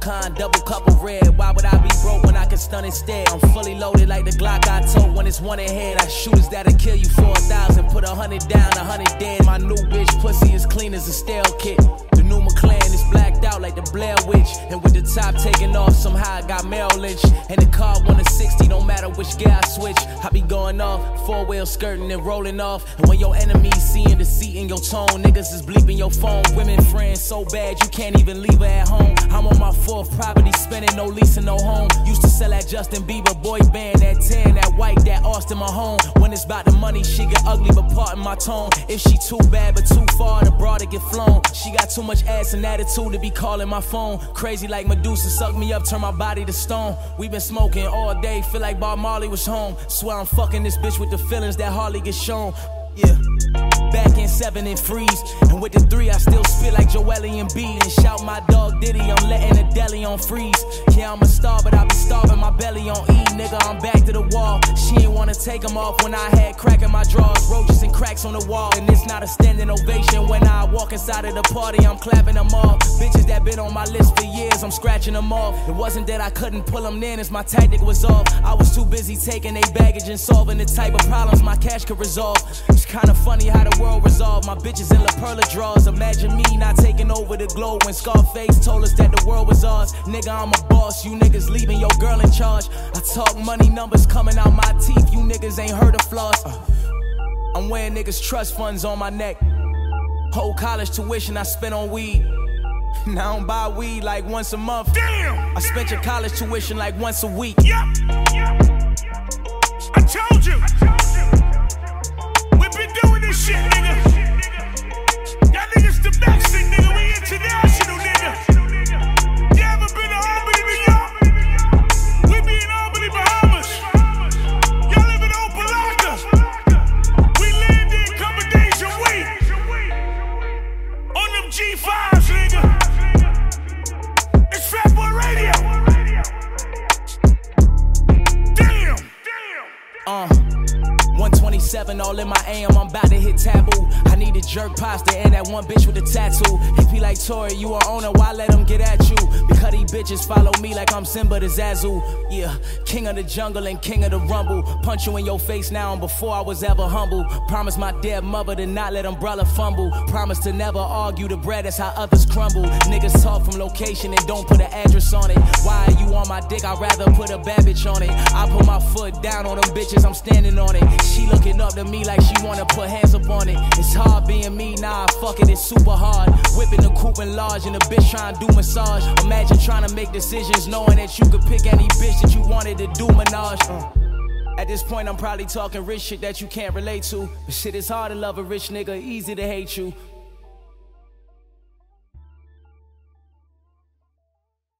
kind, double cup of red. Why would I be broke when I can stun instead? I'm fully loaded like the Glock I told when it's one ahead. I shooters that'll kill you for 1,000, put 100 down, 100 dead. My new bitch pussy is clean as a stale kit. The new McLaren is blacked out like the Blair Witch. And with the top taking off, somehow I got Merrill Lynch. And the car 160, don't matter which gear I switch. I be going off, four-wheel skirting and rolling off. And when your enemies seeing deceit in your tone, niggas is bleeping your phone. Women friends so bad you can't even leave her at home. I'm on my fourth property, spending no lease and no home. Used to sell that Justin Bieber boy band, that 10, that white, that Austin Mahone. When it's about the money, she get ugly, but pardon my tone. If she too bad but too far, the broad to get flown. She got too much ass and attitude to be calling my phone. Crazy like Medusa, suck me up, turn my body to stone. We been smoking all day, feel like Bob Marley was home. Swear I'm fucking this bitch with the feelings that hardly get shown. Yeah, back in 7 and freeze. And with the 3 I still spit like Joelly and B. And shout my dog Diddy, I'm letting the deli on freeze. Yeah, I'm a star, but I be starving my belly on E. Nigga, I'm back to the wall. She ain't wanna take them off when I had crack in my drawers. Roaches and cracks on the wall. And it's not a standing ovation. When I walk inside of the party, I'm clapping them off. Bitches that been on my list for years, I'm scratching them off. It wasn't that I couldn't pull them in, it's my tactic was off. I was too busy taking they baggage and solving the type of problems my cash could resolve. It's kinda funny how the world resolved. My bitches in La Perla draws. Imagine me not taking over the globe when Scarface told us that the world was ours. Nigga, I'm a boss. You niggas leaving your girl in charge. I talk money, numbers coming out my teeth. You niggas ain't heard of floss. I'm wearing niggas trust funds on my neck. Whole college tuition I spent on weed. Now I don't buy weed like once a month. Damn! I spent your college tuition like once a week. Yep. I told you. We've been doing this shit, nigga. Y'all niggas domestic, nigga. We international, nigga. You ever been to Albany, New York? We be in Albany, Bahamas. Y'all live in Opelika. We land there a couple days a week. On them G5s, nigga. It's Fat Boy Radio. Damn. 127 all in my AM, I'm about to hit taboo. I need a jerk pasta and that one bitch with a tattoo. He be like, Tori, you a owner, why let him get at you? Because these bitches follow me like I'm Simba the Zazu. Yeah, king of the jungle and king of the rumble. Punch you in your face now and before I was ever humble. Promise my dead mother to not let umbrella fumble. Promise to never argue the bread, that's how others crumble. Niggas talk from location and don't put an address on it. Why are you on my dick? I'd rather put a bad bitch on it. I put my foot down on them bitches, I'm standing on it. She looking up to me like she wanna put hands up on it. It's hard being me, nah, fuck it, it's super hard. Whipping the coupe and large and the bitch trying to do massage. Imagine trying to make decisions knowing that you could pick any bitch that you wanted to do menage. At this point I'm probably talking rich shit that you can't relate to. But shit, it's hard to love a rich nigga, easy to hate you.